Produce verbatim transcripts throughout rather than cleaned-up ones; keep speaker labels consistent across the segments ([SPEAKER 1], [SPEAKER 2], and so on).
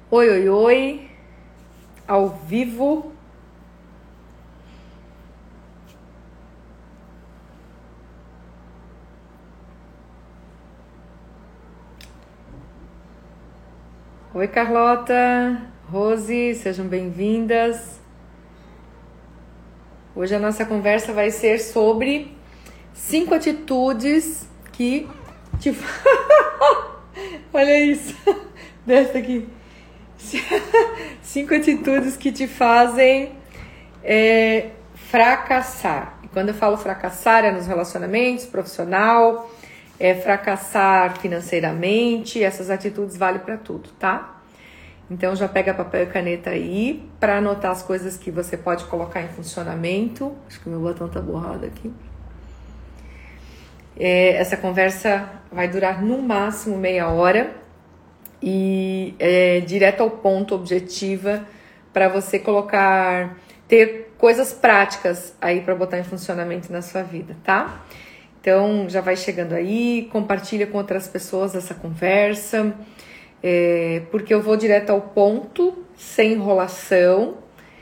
[SPEAKER 1] Oi, oi, oi, ao vivo. Oi, Carlota, Rose, sejam bem-vindas. Hoje a nossa conversa vai ser sobre cinco atitudes que te... Olha isso, dessa aqui. Cinco atitudes que te fazem é, fracassar. E quando eu falo fracassar é nos relacionamentos, profissional, é fracassar financeiramente. Essas atitudes valem para tudo, tá? Então já pega papel e caneta aí para anotar as coisas que você pode colocar em funcionamento. Acho que o meu botão tá borrado aqui. É, essa conversa vai durar no máximo meia hora. E é direto ao ponto, objetiva, para você colocar, ter coisas práticas aí para botar em funcionamento na sua vida, tá? Então, já vai chegando aí, compartilha com outras pessoas essa conversa, é, porque eu vou direto ao ponto, sem enrolação,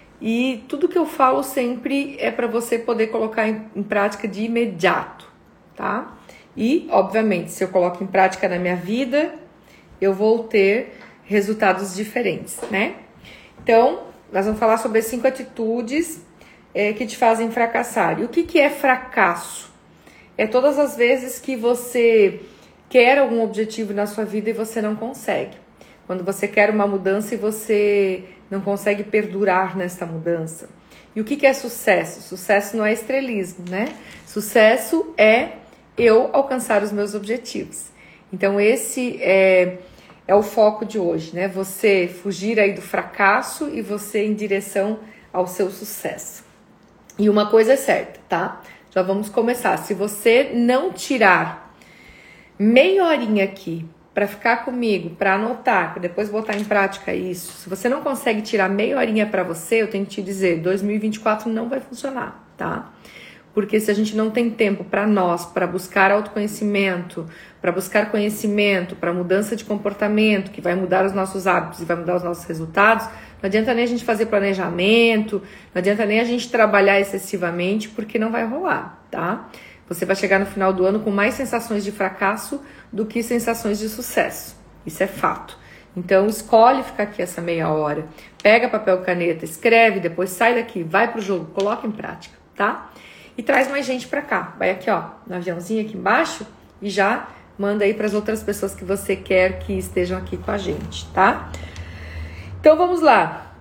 [SPEAKER 1] e tudo que eu falo sempre é para você poder colocar em, em prática de imediato, tá? E, obviamente, se eu coloco em prática na minha vida, eu vou ter resultados diferentes, né? Então, nós vamos falar sobre as cinco atitudes é, que te fazem fracassar. E o que, que é fracasso? É todas as vezes que você quer algum objetivo na sua vida e você não consegue. Quando você quer uma mudança e você não consegue perdurar nessa mudança. E o que, que é sucesso? Sucesso não é estrelismo, né? Sucesso é eu alcançar os meus objetivos. Então, esse é... É o foco de hoje, né? Você fugir aí do fracasso e você em direção ao seu sucesso. E uma coisa é certa, tá? Já vamos começar. Se você não tirar meia horinha aqui para ficar comigo, para anotar, para depois botar em prática isso, se você não consegue tirar meia horinha para você, eu tenho que te dizer, dois mil e vinte e quatro não vai funcionar, tá? Porque se a gente não tem tempo para nós, para buscar autoconhecimento, para buscar conhecimento, para mudança de comportamento, que vai mudar os nossos hábitos e vai mudar os nossos resultados, não adianta nem a gente fazer planejamento, não adianta nem a gente trabalhar excessivamente, porque não vai rolar, tá? Você vai chegar no final do ano com mais sensações de fracasso do que sensações de sucesso. Isso é fato. Então, escolhe ficar aqui essa meia hora, pega papel e caneta, escreve, depois sai daqui, vai pro jogo, coloca em prática, tá? E traz mais gente pra cá. Vai aqui, ó, no aviãozinho aqui embaixo e já manda aí para as outras pessoas que você quer que estejam aqui com a gente, tá? Então vamos lá.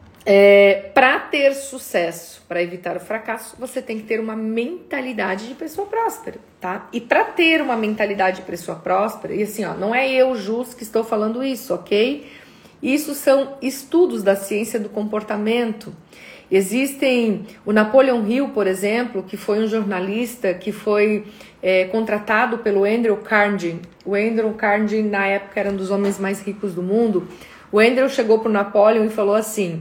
[SPEAKER 1] É, para ter sucesso, para evitar o fracasso, você tem que ter uma mentalidade de pessoa próspera, tá? E para ter uma mentalidade de pessoa próspera, e assim, ó, não é eu, Jus, que estou falando isso, ok? Isso são estudos da ciência do comportamento. Existem o Napoleon Hill, por exemplo, que foi um jornalista que foi é, contratado pelo Andrew Carnegie. O Andrew Carnegie, na época, era um dos homens mais ricos do mundo. O Andrew chegou para o Napoleon e falou assim,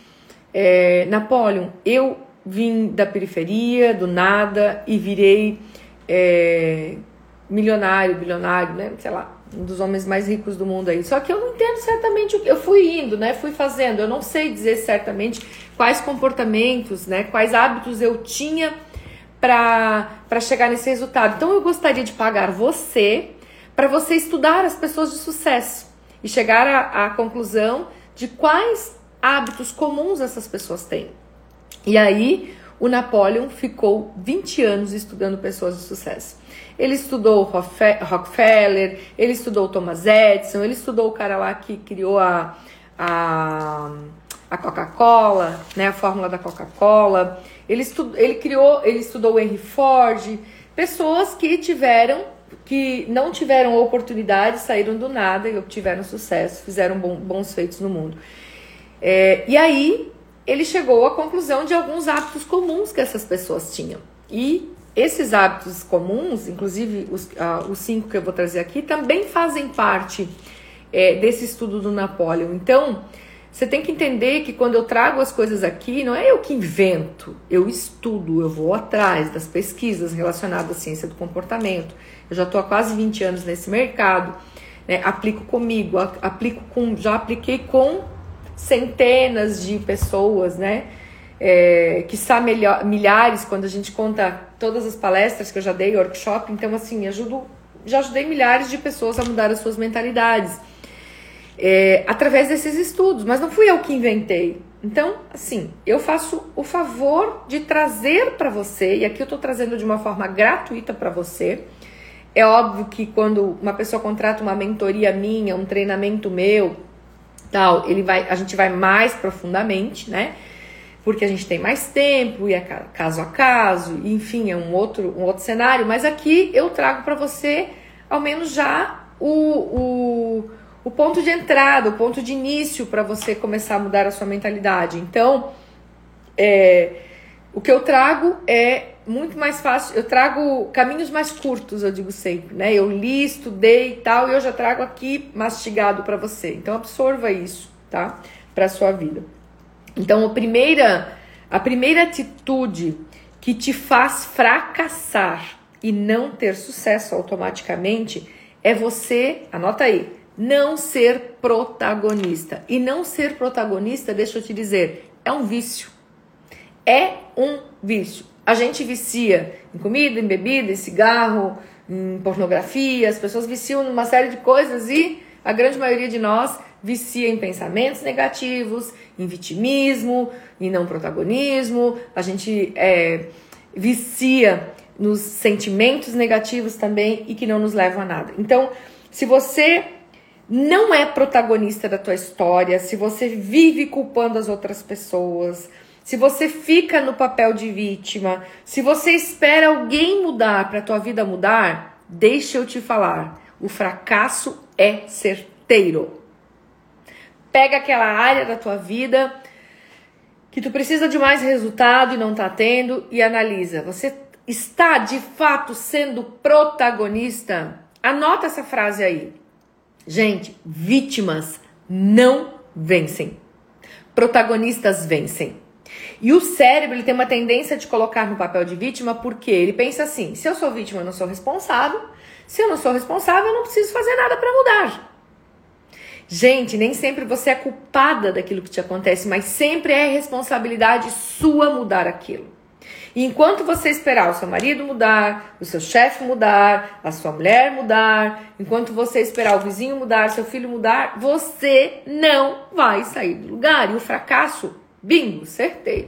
[SPEAKER 1] é, Napoleon, eu vim da periferia, do nada, e virei é, milionário, bilionário, né, sei lá, um dos homens mais ricos do mundo aí. Só que eu não entendo certamente o que eu fui indo, né? Fui fazendo. Eu não sei dizer certamente quais comportamentos, né? Quais hábitos eu tinha para para chegar nesse resultado. Então eu gostaria de pagar você para você estudar as pessoas de sucesso e chegar à, à conclusão de quais hábitos comuns essas pessoas têm. E aí o Napoleon ficou vinte anos estudando pessoas de sucesso. Ele estudou Rockefeller, ele estudou Thomas Edison, ele estudou o cara lá que criou a, a, a Coca-Cola, né, a fórmula da Coca-Cola. Ele, estu, ele criou, ele estudou o Henry Ford, pessoas que tiveram, que não tiveram oportunidade, saíram do nada e obtiveram sucesso, fizeram bom, bons feitos no mundo. É, e aí ele chegou à conclusão de alguns hábitos comuns que essas pessoas tinham. E esses hábitos comuns, inclusive os, uh, os cinco que eu vou trazer aqui, também fazem parte é, desse estudo do Napoleon. Então, você tem que entender que quando eu trago as coisas aqui, não é eu que invento, eu estudo, eu vou atrás das pesquisas relacionadas à ciência do comportamento. Eu já estou há quase vinte anos nesse mercado. né? Aplico comigo, aplico com, já apliquei com centenas de pessoas, né? É, que são milhares, quando a gente conta todas as palestras que eu já dei, workshop, então assim, ajudo, já ajudei milhares de pessoas a mudar as suas mentalidades, é, através desses estudos, mas não fui eu que inventei. Então, assim, eu faço o favor de trazer para você, e aqui eu estou trazendo de uma forma gratuita para você. É óbvio que quando uma pessoa contrata uma mentoria minha, um treinamento meu, tal, ele vai, a gente vai mais profundamente, né? Porque a gente tem mais tempo e é caso a caso, enfim, é um outro, um outro cenário. Mas aqui eu trago para você, ao menos já, o, o, o ponto de entrada, o ponto de início para você começar a mudar a sua mentalidade. Então, é, o que eu trago é muito mais fácil, eu trago caminhos mais curtos, eu digo sempre, né? Eu li, estudei e tal, e eu já trago aqui mastigado para você. Então, absorva isso, tá? Para a sua vida. Então, a primeira, a primeira atitude que te faz fracassar e não ter sucesso automaticamente é você, anota aí, não ser protagonista. E não ser protagonista, deixa eu te dizer, é um vício. É um vício. A gente vicia em comida, em bebida, em cigarro, em pornografia, as pessoas viciam numa série de coisas e a grande maioria de nós vicia em pensamentos negativos, em vitimismo, em não protagonismo, a gente é, vicia nos sentimentos negativos também e que não nos levam a nada. Então, se você não é protagonista da tua história, se você vive culpando as outras pessoas, se você fica no papel de vítima, se você espera alguém mudar para a tua vida mudar, deixa eu te falar, o fracasso é certeiro. Pega aquela área da tua vida que tu precisa de mais resultado e não tá tendo e analisa. Você está de fato sendo protagonista? Anota essa frase aí. Gente, vítimas não vencem. Protagonistas vencem. E o cérebro ele tem uma tendência de colocar no papel de vítima porque ele pensa assim, se eu sou vítima eu não sou responsável, se eu não sou responsável eu não preciso fazer nada para mudar. Gente, nem sempre você é culpada daquilo que te acontece, mas sempre é responsabilidade sua mudar aquilo. E enquanto você esperar o seu marido mudar, o seu chefe mudar, a sua mulher mudar, enquanto você esperar o vizinho mudar, seu filho mudar, você não vai sair do lugar. E o fracasso, bingo, certeiro.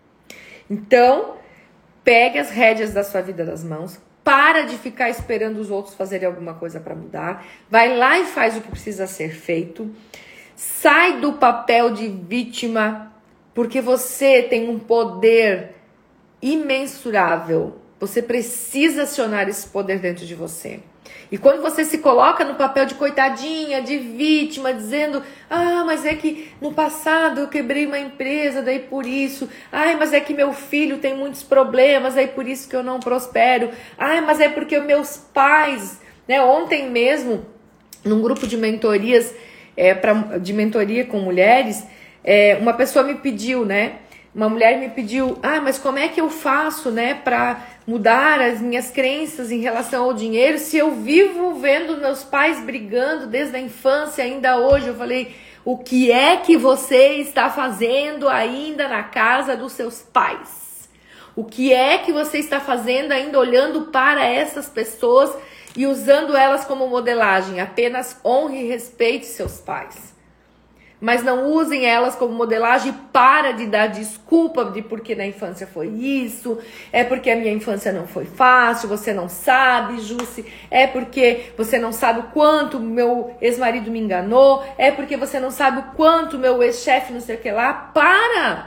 [SPEAKER 1] Então, pegue as rédeas da sua vida nas mãos. Para de ficar esperando os outros fazerem alguma coisa para mudar. Vai lá e faz o que precisa ser feito. Sai do papel de vítima, porque você tem um poder imensurável. Você precisa acionar esse poder dentro de você. E quando você se coloca no papel de coitadinha, de vítima, dizendo, ah, mas é que no passado eu quebrei uma empresa, daí por isso. Ai, mas é que meu filho tem muitos problemas, daí por isso que eu não prospero. Ai, mas é porque meus pais, né? Ontem mesmo, num grupo de mentorias, é, pra, de mentoria com mulheres, é, uma pessoa me pediu, né? Uma mulher me pediu, ah, mas como é que eu faço, né, para mudar as minhas crenças em relação ao dinheiro se eu vivo vendo meus pais brigando desde a infância ainda hoje? Eu falei, o que é que você está fazendo ainda na casa dos seus pais? O que é que você está fazendo ainda olhando para essas pessoas e usando elas como modelagem? Apenas honre e respeite seus pais. Mas não usem elas como modelagem. Para de dar desculpa de porque na infância foi isso, é porque a minha infância não foi fácil, você não sabe, Jussi, é porque você não sabe o quanto meu ex-marido me enganou, é porque você não sabe o quanto meu ex-chefe não sei o que lá. Para!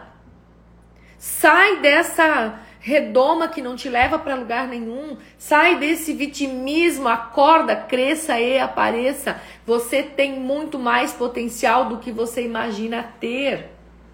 [SPEAKER 1] Sai dessa redoma que não te leva para lugar nenhum. Sai desse vitimismo, acorda, cresça e apareça. Você tem muito mais potencial do que você imagina ter.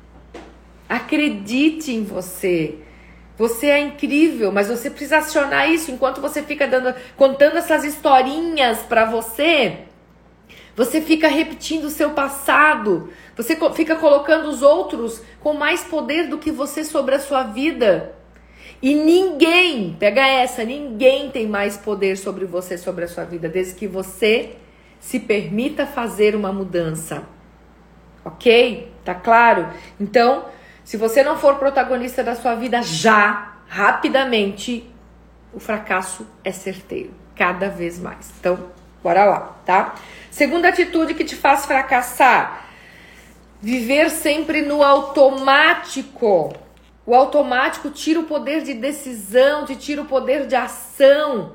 [SPEAKER 1] Acredite em você. Você é incrível, mas você precisa acionar isso. Enquanto você fica dando, contando essas historinhas para você, você fica repetindo o seu passado. Você fica colocando os outros com mais poder do que você sobre a sua vida. E ninguém, pega essa, ninguém tem mais poder sobre você, sobre a sua vida, desde que você Se permita fazer uma mudança. Ok? Tá claro? Então, se você não for protagonista da sua vida já, rapidamente, o fracasso é certeiro. Cada vez mais. Então, bora lá, tá? Segunda atitude que te faz fracassar. Viver sempre no automático. O automático tira o poder de decisão, te tira o poder de ação,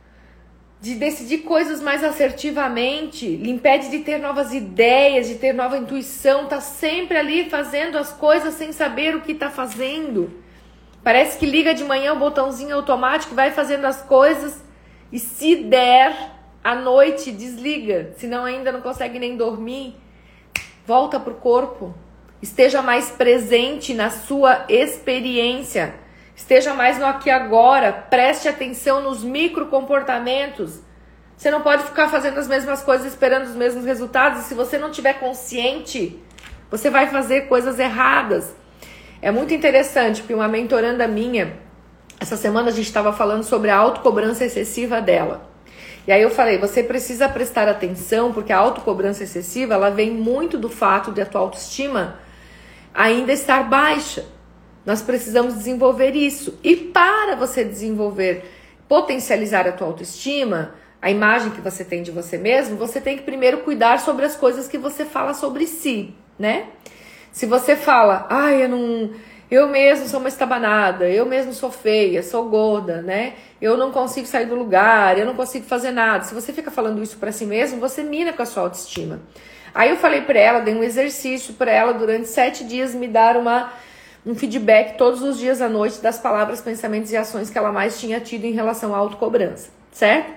[SPEAKER 1] de decidir coisas mais assertivamente, lhe impede de ter novas ideias, de ter nova intuição, tá sempre ali fazendo as coisas sem saber o que tá fazendo. Parece que liga de manhã o botãozinho automático, vai fazendo as coisas e se der, à noite desliga, senão ainda não consegue nem dormir. Volta pro corpo, esteja mais presente na sua experiência, esteja mais no aqui e agora, preste atenção nos micro comportamentos. Você não pode ficar fazendo as mesmas coisas esperando os mesmos resultados, e se você não tiver consciente, você vai fazer coisas erradas. É muito interessante, porque uma mentoranda minha, essa semana a gente estava falando sobre a autocobrança excessiva dela. E aí eu falei, você precisa prestar atenção, porque a autocobrança excessiva, ela vem muito do fato de a tua autoestima ainda estar baixa. Nós precisamos desenvolver isso. E para você desenvolver, potencializar a tua autoestima, a imagem que você tem de você mesmo, você tem que primeiro cuidar sobre as coisas que você fala sobre si, né? Se você fala, ai, eu não... Eu mesmo sou uma estabanada, eu mesmo sou feia, sou gorda, né? Eu não consigo sair do lugar, eu não consigo fazer nada. Se você fica falando isso pra si mesmo, você mina com a sua autoestima. Aí eu falei pra ela, dei um exercício pra ela durante sete dias me dar uma, um feedback todos os dias à noite das palavras, pensamentos e ações que ela mais tinha tido em relação à autocobrança, certo?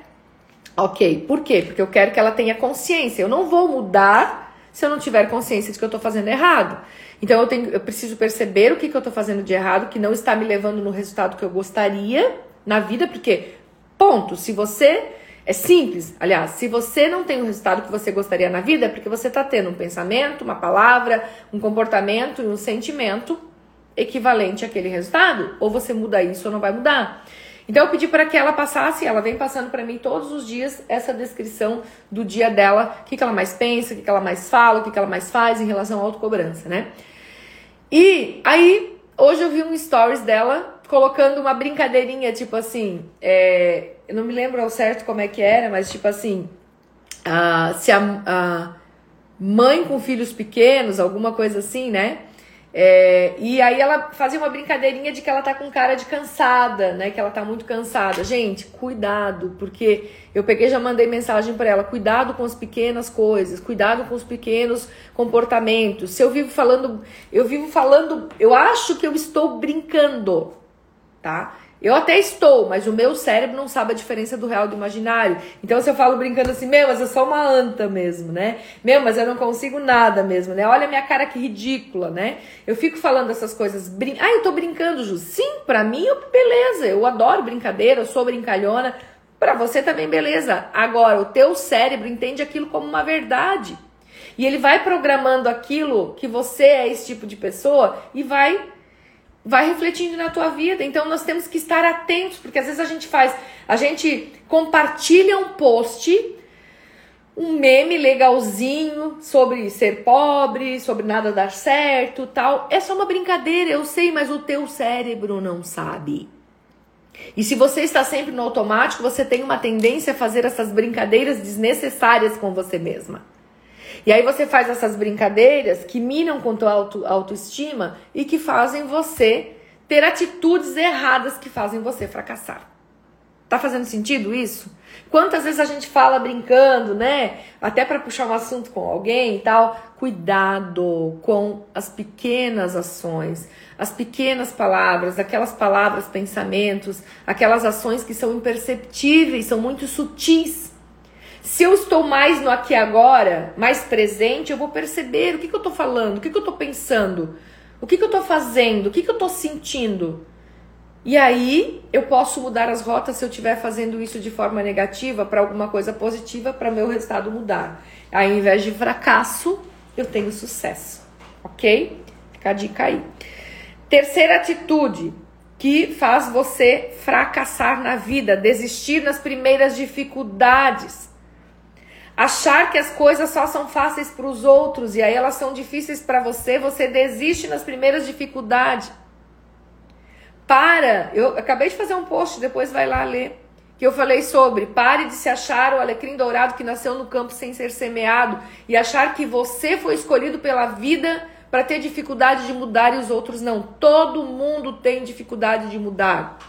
[SPEAKER 1] Ok, por quê? Porque eu quero que ela tenha consciência. Eu não vou mudar se eu não tiver consciência de que eu tô fazendo errado. Então eu, tenho, eu preciso perceber o que, que eu tô fazendo de errado, que não está me levando no resultado que eu gostaria na vida, porque, ponto, se você, é simples, aliás, se você não tem o resultado que você gostaria na vida, é porque você tá tendo um pensamento, uma palavra, um comportamento e um sentimento equivalente àquele resultado, ou você muda isso ou não vai mudar. Então eu pedi para que ela passasse, ela vem passando para mim todos os dias essa descrição do dia dela, o que, que ela mais pensa, o que, que ela mais fala, o que, que ela mais faz em relação à autocobrança, né? E aí, hoje eu vi um stories dela colocando uma brincadeirinha, tipo assim, é, eu não me lembro ao certo como é que era, mas tipo assim, uh, se a, a mãe com filhos pequenos, alguma coisa assim, né? É, e aí ela fazia uma brincadeirinha de que ela tá com cara de cansada, né? Que ela tá muito cansada. Gente, cuidado, porque eu peguei, já mandei mensagem pra ela, cuidado com as pequenas coisas, cuidado com os pequenos comportamentos. Se eu vivo falando, eu vivo falando, eu acho que eu estou brincando, tá? Eu até estou, mas o meu cérebro não sabe a diferença do real e do imaginário. Então se eu falo brincando assim, meu, mas eu sou uma anta mesmo, né? Meu, mas eu não consigo nada mesmo, né? Olha a minha cara que ridícula, né? Eu fico falando essas coisas, brin... ah, eu tô brincando, Ju. Sim, pra mim, eu, beleza, eu adoro brincadeira, eu sou brincalhona. Pra você também, beleza. Agora, o teu cérebro entende aquilo como uma verdade. E ele vai programando aquilo que você é esse tipo de pessoa e vai... vai refletindo na tua vida. Então nós temos que estar atentos, porque às vezes a gente faz, a gente compartilha um post, um meme legalzinho sobre ser pobre, sobre nada dar certo, tal. É só uma brincadeira, eu sei, mas o teu cérebro não sabe. E se você está sempre no automático, você tem uma tendência a fazer essas brincadeiras desnecessárias com você mesma. E aí você faz essas brincadeiras que minam com tua auto, autoestima e que fazem você ter atitudes erradas que fazem você fracassar. Tá fazendo sentido isso? Quantas vezes a gente fala brincando, né? Até para puxar um assunto com alguém e tal. Cuidado com as pequenas ações, as pequenas palavras, aquelas palavras, pensamentos, aquelas ações que são imperceptíveis, são muito sutis. Se eu estou mais no aqui e agora, mais presente, eu vou perceber o que, que eu estou falando, o que, que eu estou pensando, o que, que eu estou fazendo, o que, que eu estou sentindo. E aí eu posso mudar as rotas se eu estiver fazendo isso de forma negativa para alguma coisa positiva, para meu resultado mudar. Aí, ao invés de fracasso, eu tenho sucesso, ok? Fica a dica aí. Terceira atitude que faz você fracassar na vida, desistir nas primeiras dificuldades. Achar que as coisas só são fáceis para os outros e aí elas são difíceis para você, você desiste nas primeiras dificuldades. Para, eu acabei de fazer um post, depois vai lá ler, que eu falei sobre, pare de se achar o alecrim dourado que nasceu no campo sem ser semeado e achar que você foi escolhido pela vida para ter dificuldade de mudar e os outros não. Todo mundo tem dificuldade de mudar.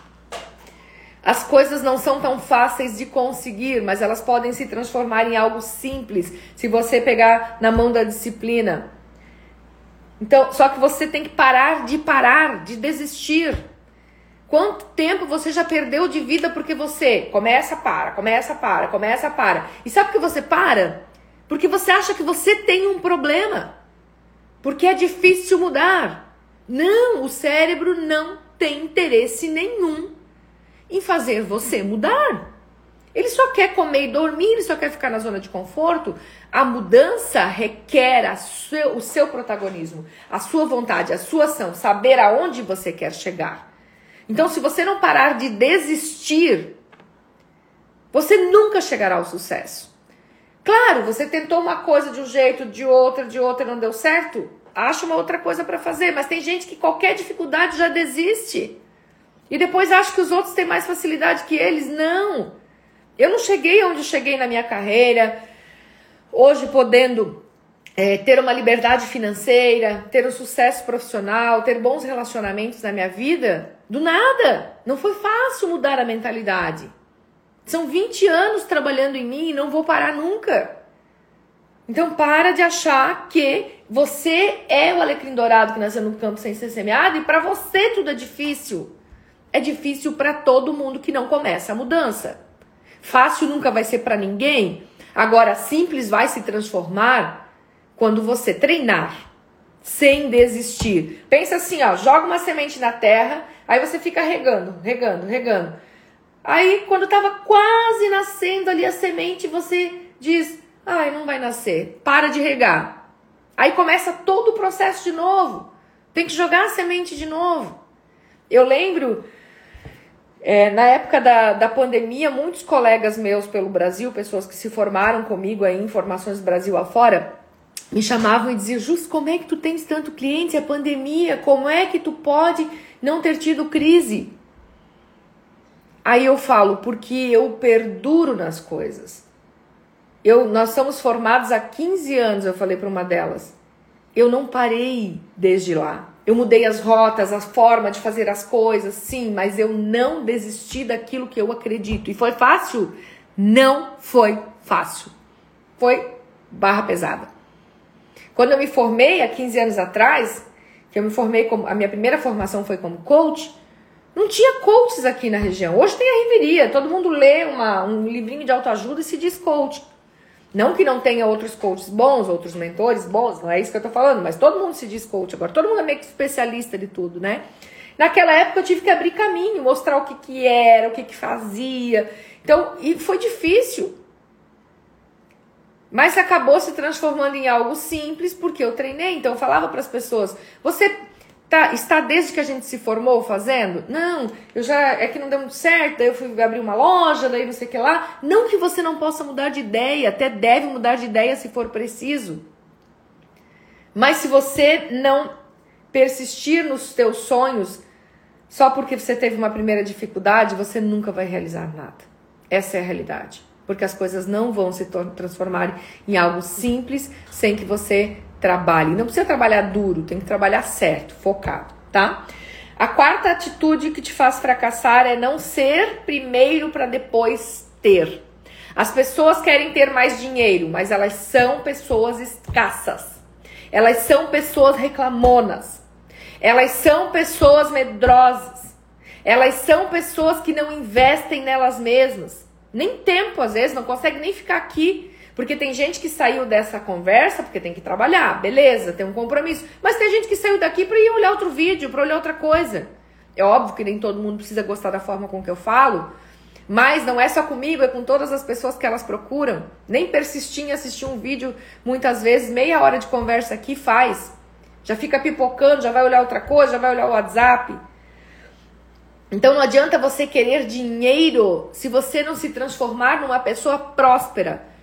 [SPEAKER 1] As coisas não são tão fáceis de conseguir, mas elas podem se transformar em algo simples se você pegar na mão da disciplina. Então, só que você tem que parar de parar, de desistir. Quanto tempo você já perdeu de vida porque você começa, para, começa, para, começa, para. E sabe por que você para? Porque você acha que você tem um problema. Porque é difícil mudar. Não, o cérebro não tem interesse nenhum em fazer você mudar. Ele só quer comer e dormir, ele só quer ficar na zona de conforto. A mudança requer a seu, o seu protagonismo, a sua vontade, a sua ação, saber aonde você quer chegar. Então, se você não parar de desistir, você nunca chegará ao sucesso. Claro, você tentou uma coisa de um jeito, de outra, de outra, não deu certo. Acha uma outra coisa para fazer, mas tem gente que qualquer dificuldade já desiste. E depois acha que os outros têm mais facilidade que eles. Não. Eu não cheguei onde cheguei na minha carreira, hoje podendo é, ter uma liberdade financeira, ter um sucesso profissional, ter bons relacionamentos na minha vida, do nada. Não foi fácil mudar a mentalidade. São vinte anos trabalhando em mim e não vou parar nunca. Então para de achar que você é o alecrim dourado que nasceu no campo sem ser semeado e para você tudo é difícil. É difícil para todo mundo que não começa a mudança. Fácil nunca vai ser para ninguém. Agora, simples vai se transformar quando você treinar, sem desistir. Pensa assim, ó, joga uma semente na terra, aí você fica regando, regando, regando. Aí, quando estava quase nascendo ali a semente, você diz, ai, não vai nascer, para de regar. Aí começa todo o processo de novo. Tem que jogar a semente de novo. Eu lembro... É, na época da, da pandemia, muitos colegas meus pelo Brasil, pessoas que se formaram comigo aí em formações Brasil afora, me chamavam e diziam, Jus, como é que tu tens tanto cliente, a pandemia, como é que tu pode não ter tido crise? Aí eu falo, porque eu perduro nas coisas. Eu, nós somos formados há quinze anos, eu falei para uma delas. Eu não parei desde lá. Eu mudei as rotas, a forma de fazer as coisas, sim, mas eu não desisti daquilo que eu acredito. E foi fácil? Não foi fácil. Foi barra pesada. Quando eu me formei há quinze anos atrás, que eu me formei como, a minha primeira formação foi como coach, não tinha coaches aqui na região. Hoje tem a Riveria, todo mundo lê uma, um livrinho de autoajuda e se diz coach. Não que não tenha outros coaches bons, outros mentores bons, não é isso que eu tô falando, mas todo mundo se diz coach agora, todo mundo é meio que especialista de tudo, né? Naquela época eu tive que abrir caminho, mostrar o que que era, o que que fazia, então, e foi difícil, mas acabou se transformando em algo simples, porque eu treinei, então eu falava para as pessoas, você tá, está desde que a gente se formou fazendo? Não, eu já, é que não deu muito certo, daí eu fui abrir uma loja, daí não sei o que lá. Não que você não possa mudar de ideia, até deve mudar de ideia se for preciso. Mas se você não persistir nos teus sonhos, só porque você teve uma primeira dificuldade, você nunca vai realizar nada. Essa é a realidade. Porque as coisas não vão se transformar em algo simples sem que você trabalhe. Não precisa trabalhar duro, tem que trabalhar certo, focado, tá? A quarta atitude que te faz fracassar é não ser primeiro para depois ter. As pessoas querem ter mais dinheiro, mas elas são pessoas escassas. Elas são pessoas reclamonas. Elas são pessoas medrosas. Elas são pessoas que não investem nelas mesmas. Nem tempo, às vezes, não consegue nem ficar aqui. Porque tem gente que saiu dessa conversa porque tem que trabalhar, beleza, tem um compromisso. Mas tem gente que saiu daqui para ir olhar outro vídeo, para olhar outra coisa. É óbvio que nem todo mundo precisa gostar da forma com que eu falo, mas não é só comigo, é com todas as pessoas que elas procuram. Nem persistir em assistir um vídeo, muitas vezes, meia hora de conversa aqui faz. Já fica pipocando, já vai olhar outra coisa, já vai olhar o WhatsApp. Então não adianta você querer dinheiro se você não se transformar numa pessoa próspera.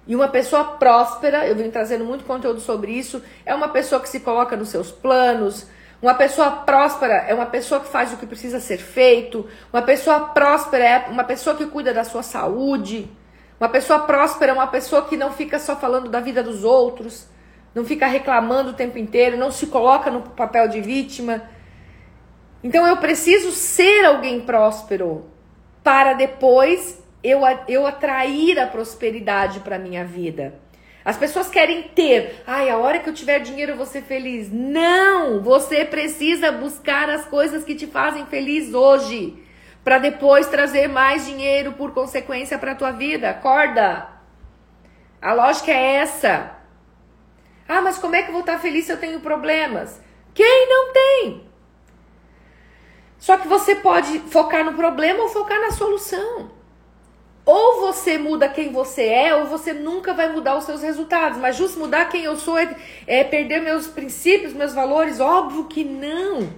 [SPEAKER 1] E uma pessoa próspera, eu venho trazendo muito conteúdo sobre isso, é uma pessoa que se coloca nos seus planos. Uma pessoa próspera é uma pessoa que faz o que precisa ser feito. Uma pessoa próspera é uma pessoa que cuida da sua saúde. Uma pessoa próspera é uma pessoa que não fica só falando da vida dos outros, não fica reclamando o tempo inteiro, não se coloca no papel de vítima. Então eu preciso ser alguém próspero para depois eu, eu atrair a prosperidade para a minha vida. As pessoas querem ter, ai, a hora que eu tiver dinheiro eu vou ser feliz. Não, você precisa buscar as coisas que te fazem feliz hoje, para depois trazer mais dinheiro por consequência para a tua vida. Acorda! A lógica é essa. Ah, mas como é que eu vou estar feliz se eu tenho problemas? Quem não tem? Só que você pode focar no problema ou focar na solução. Ou você muda quem você é, ou você nunca vai mudar os seus resultados. Mas justo mudar quem eu sou é, é perder meus princípios, meus valores? Óbvio que não.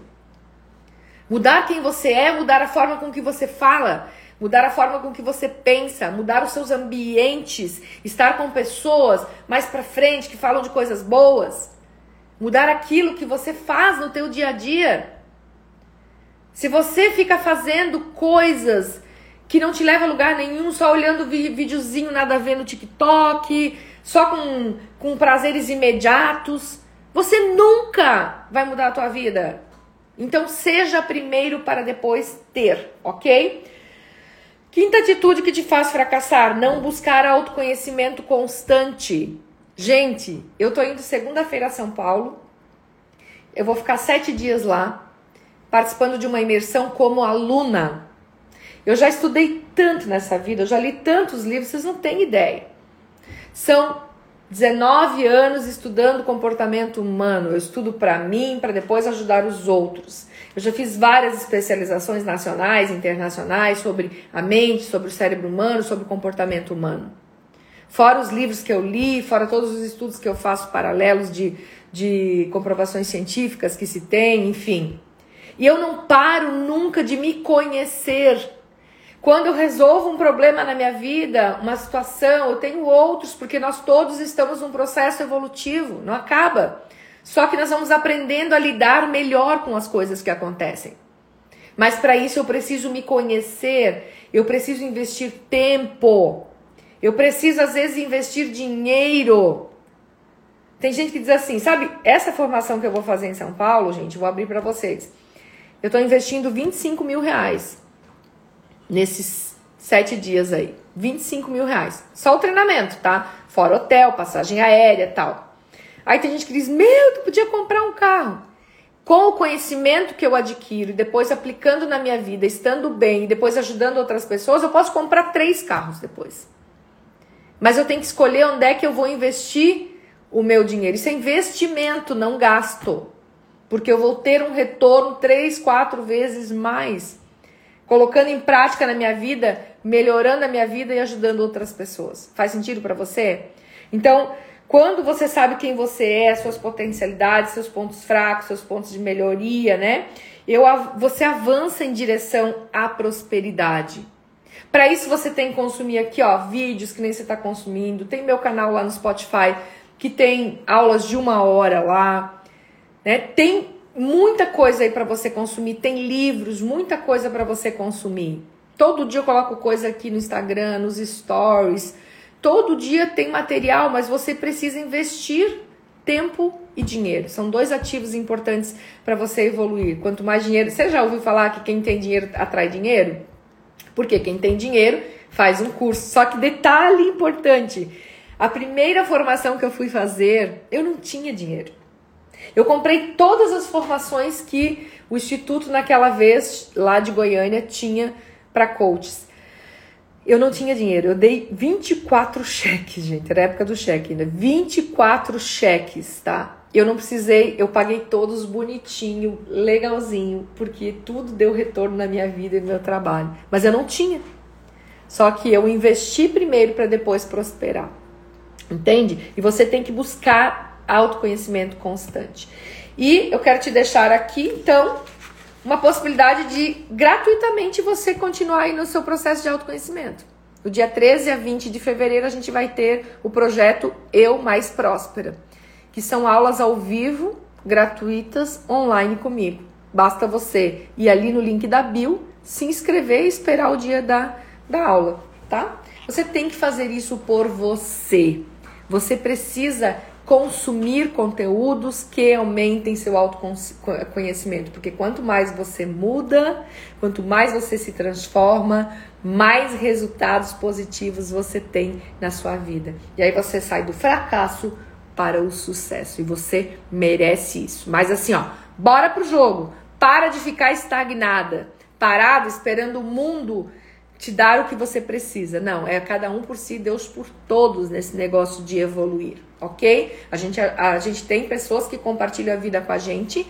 [SPEAKER 1] Mudar quem você é, mudar a forma com que você fala, mudar a forma com que você pensa, mudar os seus ambientes, estar com pessoas mais pra frente que falam de coisas boas, mudar aquilo que você faz no teu dia a dia. Se você fica fazendo coisas que não te leva a lugar nenhum, só olhando videozinho nada a ver no TikTok, só com, com prazeres imediatos, você nunca vai mudar a tua vida. Então seja primeiro para depois ter, ok? Quinta atitude que te faz fracassar, não buscar autoconhecimento constante. Gente, eu tô indo segunda-feira a São Paulo, eu vou ficar sete dias lá, participando de uma imersão como aluna. Eu já estudei tanto nessa vida, eu já li tantos livros, vocês não têm ideia. São dezenove anos estudando comportamento humano. Eu estudo para mim, para depois ajudar os outros. Eu já fiz várias especializações nacionais, internacionais, sobre a mente, sobre o cérebro humano, sobre o comportamento humano. Fora os livros que eu li, fora todos os estudos que eu faço paralelos de, de comprovações científicas que se tem, enfim. E eu não paro nunca de me conhecer. Quando eu resolvo um problema na minha vida, uma situação, eu tenho outros, porque nós todos estamos num processo evolutivo, não acaba. Só que nós vamos aprendendo a lidar melhor com as coisas que acontecem. Mas para isso eu preciso me conhecer, eu preciso investir tempo, eu preciso às vezes investir dinheiro. Tem gente que diz assim, sabe, essa formação que eu vou fazer em São Paulo, gente, vou abrir para vocês. Eu estou investindo vinte e cinco mil reais. Nesses sete dias aí, vinte e cinco mil reais. Só o treinamento, tá? Fora hotel, passagem aérea e tal. Aí tem gente que diz, meu, tu podia comprar um carro. Com o conhecimento que eu adquiro, depois aplicando na minha vida, estando bem, e depois ajudando outras pessoas, eu posso comprar três carros depois. Mas eu tenho que escolher onde é que eu vou investir o meu dinheiro. Isso é investimento, não gasto. Porque eu vou ter um retorno três, quatro vezes mais. Colocando em prática na minha vida, melhorando a minha vida e ajudando outras pessoas. Faz sentido para você? Então, quando você sabe quem você é, suas potencialidades, seus pontos fracos, seus pontos de melhoria, né? Eu, você avança em direção à prosperidade. Para isso você tem que consumir aqui, ó, vídeos que nem você está consumindo. Tem meu canal lá no Spotify, que tem aulas de uma hora lá, né? Tem muita coisa aí para você consumir, tem livros, muita coisa para você consumir. Todo dia eu coloco coisa aqui no Instagram, nos stories. Todo dia tem material, mas você precisa investir tempo e dinheiro. São dois ativos importantes para você evoluir. Quanto mais dinheiro... Você já ouviu falar que quem tem dinheiro atrai dinheiro? Porque quem tem dinheiro faz um curso. Só que detalhe importante, a primeira formação que eu fui fazer, eu não tinha dinheiro. Eu comprei todas as formações que o Instituto naquela vez, lá de Goiânia, tinha para coaches. Eu não tinha dinheiro, eu dei vinte e quatro cheques, gente, era a época do cheque ainda, vinte e quatro cheques, tá? Eu não precisei, eu paguei todos bonitinho, legalzinho, porque tudo deu retorno na minha vida e no meu trabalho. Mas eu não tinha. Só que eu investi primeiro para depois prosperar. Entende? E você tem que buscar autoconhecimento constante. E eu quero te deixar aqui, então, uma possibilidade de gratuitamente você continuar aí no seu processo de autoconhecimento. No dia treze a vinte de fevereiro, a gente vai ter o projeto Eu Mais Próspera, que são aulas ao vivo, gratuitas, online comigo. Basta você ir ali no link da bio, se inscrever e esperar o dia da, da aula, tá? Você tem que fazer isso por você. Você precisa consumir conteúdos que aumentem seu autoconhecimento, porque quanto mais você muda, quanto mais você se transforma, mais resultados positivos você tem na sua vida. E aí você sai do fracasso para o sucesso, e você merece isso. Mas assim, ó, bora pro jogo. Para de ficar estagnada, parado, esperando o mundo te dar o que você precisa. Não, é cada um por si, Deus por todos nesse negócio de evoluir, ok? A gente, a, a gente tem pessoas que compartilham a vida com a gente,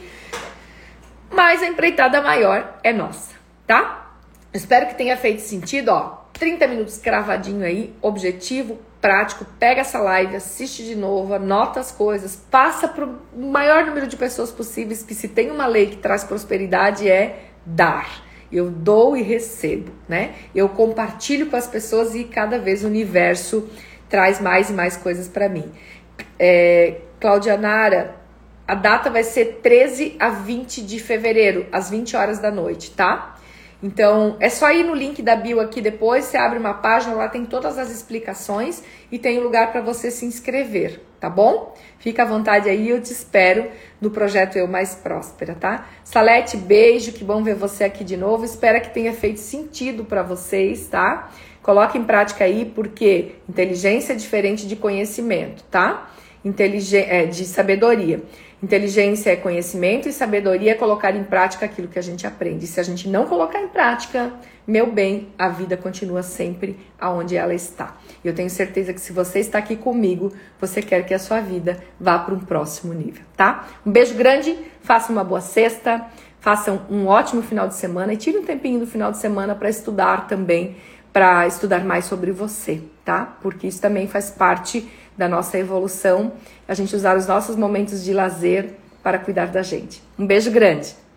[SPEAKER 1] mas a empreitada maior é nossa, tá? Espero que tenha feito sentido, ó. trinta minutos cravadinho aí, objetivo, prático. Pega essa live, assiste de novo, anota as coisas, passa para o maior número de pessoas possíveis, que se tem uma lei que traz prosperidade é dar. Eu dou e recebo, né? Eu compartilho com as pessoas e cada vez o universo traz mais e mais coisas para mim. É, Cláudia Nara, a data vai ser treze a vinte de fevereiro, às vinte horas da noite, tá? Então, é só ir no link da bio aqui depois, você abre uma página, lá tem todas as explicações e tem um lugar para você se inscrever, tá bom? Fica à vontade aí, eu te espero no projeto Eu Mais Próspera, tá? Salete, beijo, que bom ver você aqui de novo, espero que tenha feito sentido para vocês, tá? Coloque em prática aí, porque inteligência é diferente de conhecimento, tá? Inteligen- é, de sabedoria. Inteligência é conhecimento e sabedoria é colocar em prática aquilo que a gente aprende. E se a gente não colocar em prática, meu bem, a vida continua sempre aonde ela está. Eu tenho certeza que se você está aqui comigo, você quer que a sua vida vá para um próximo nível, tá? Um beijo grande, faça uma boa sexta, façam um ótimo final de semana e tire um tempinho do final de semana para estudar também, para estudar mais sobre você, tá? Porque isso também faz parte da nossa evolução, a gente usar os nossos momentos de lazer para cuidar da gente. Um beijo grande!